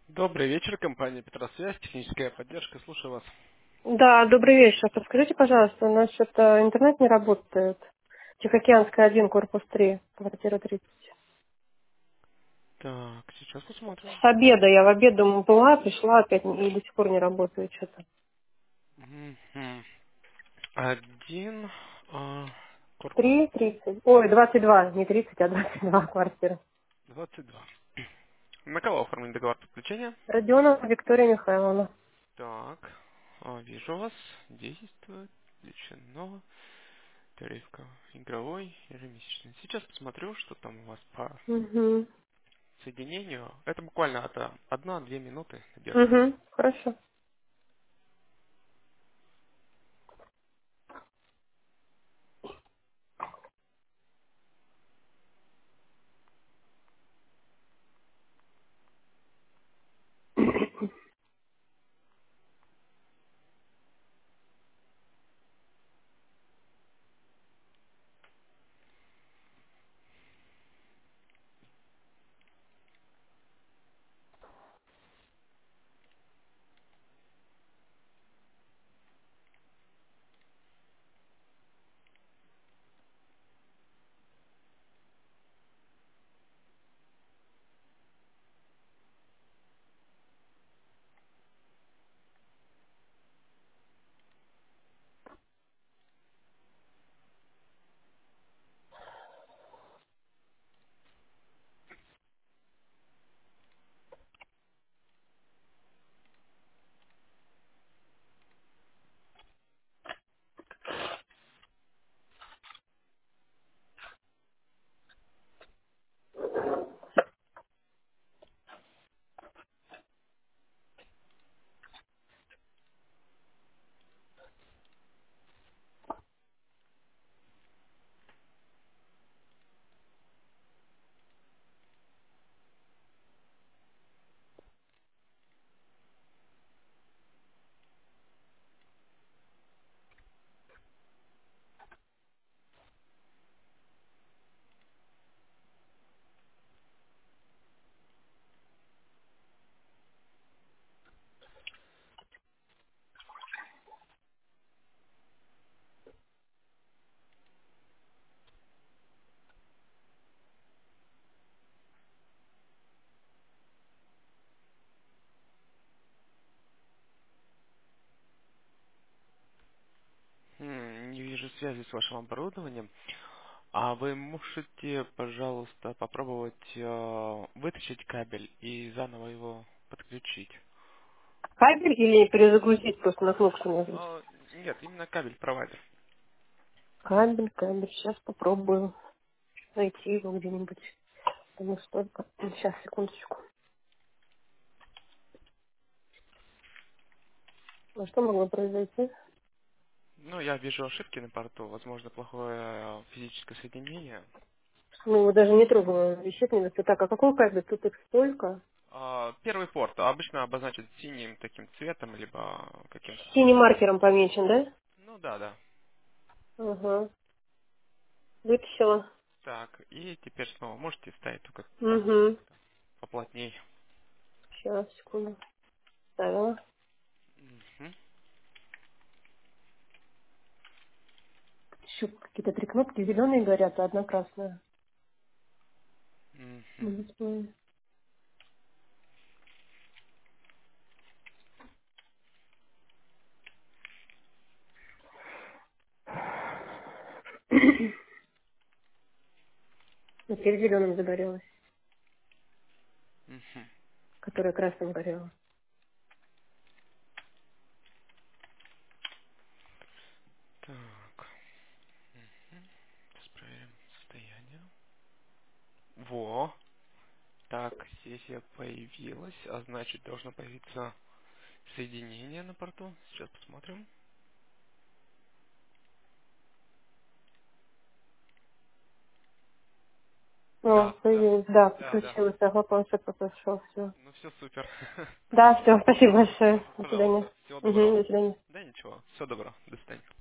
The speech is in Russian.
Добрый вечер, компания Петросвязь, техническая поддержка, слушаю вас. Да, добрый вечер. Подскажите, пожалуйста, у нас что-то интернет не работает. Тихоокеанская 1, корпус 3, квартира 30. Так, сейчас посмотрим. С обеда, я в обед дома была, пришла опять и до сих пор не работает что-то. Мгм. Один, корпус 3:30. Ой, 22, не 30, а 22 квартира. 22. На кого оформлен договор подключения? Родионова Виктория Михайловна. Так, вижу вас. Действует, включено. Тарифка игровой, ежемесячный. Сейчас посмотрю, что там у вас по Угу. соединению. Это буквально от 1-2 минуты держится. Угу, хорошо. Не вижу связи с вашим оборудованием. А вы можете, пожалуйста, попробовать вытащить кабель и заново его подключить? Кабель или перезагрузить, просто на кнопку нажать? А, нет, именно кабель провайдер. Кабель, сейчас попробую найти его где-нибудь. Ну, столько. Сейчас, секундочку. А что могло произойти? Ну, я вижу ошибки на порту, возможно, плохое физическое соединение. Ну, его даже не трогала, висит не высота. Так, а какой кабель? Тут их столько. Первый порт обычно обозначен синим таким цветом, либо каким-то Синим цветом. маркером помечен, да? Ну да, да. Ага. Вытащила. Так, и теперь снова можете ставить только Угу. поплотнее. Сейчас, секунду. Ставила. Мгм, Еще какие-то три кнопки зеленые горят, а одна красная. мгм, На дисплее. Теперь зеленым загорелась, мгм. которая красным горела. Так, сейчас проверим состояние. Во, так, сессия появилась, а значит должно появиться соединение на порту. Сейчас посмотрим. О, Да, да, появилась. Да, да, да. подключилась. Ага, планшет пошел. Все. Ну все супер. Да, все, спасибо большое. До свидания. Пожалуйста, всего Угу, доброго. до свидания. Да ничего, всего доброго, до свидания.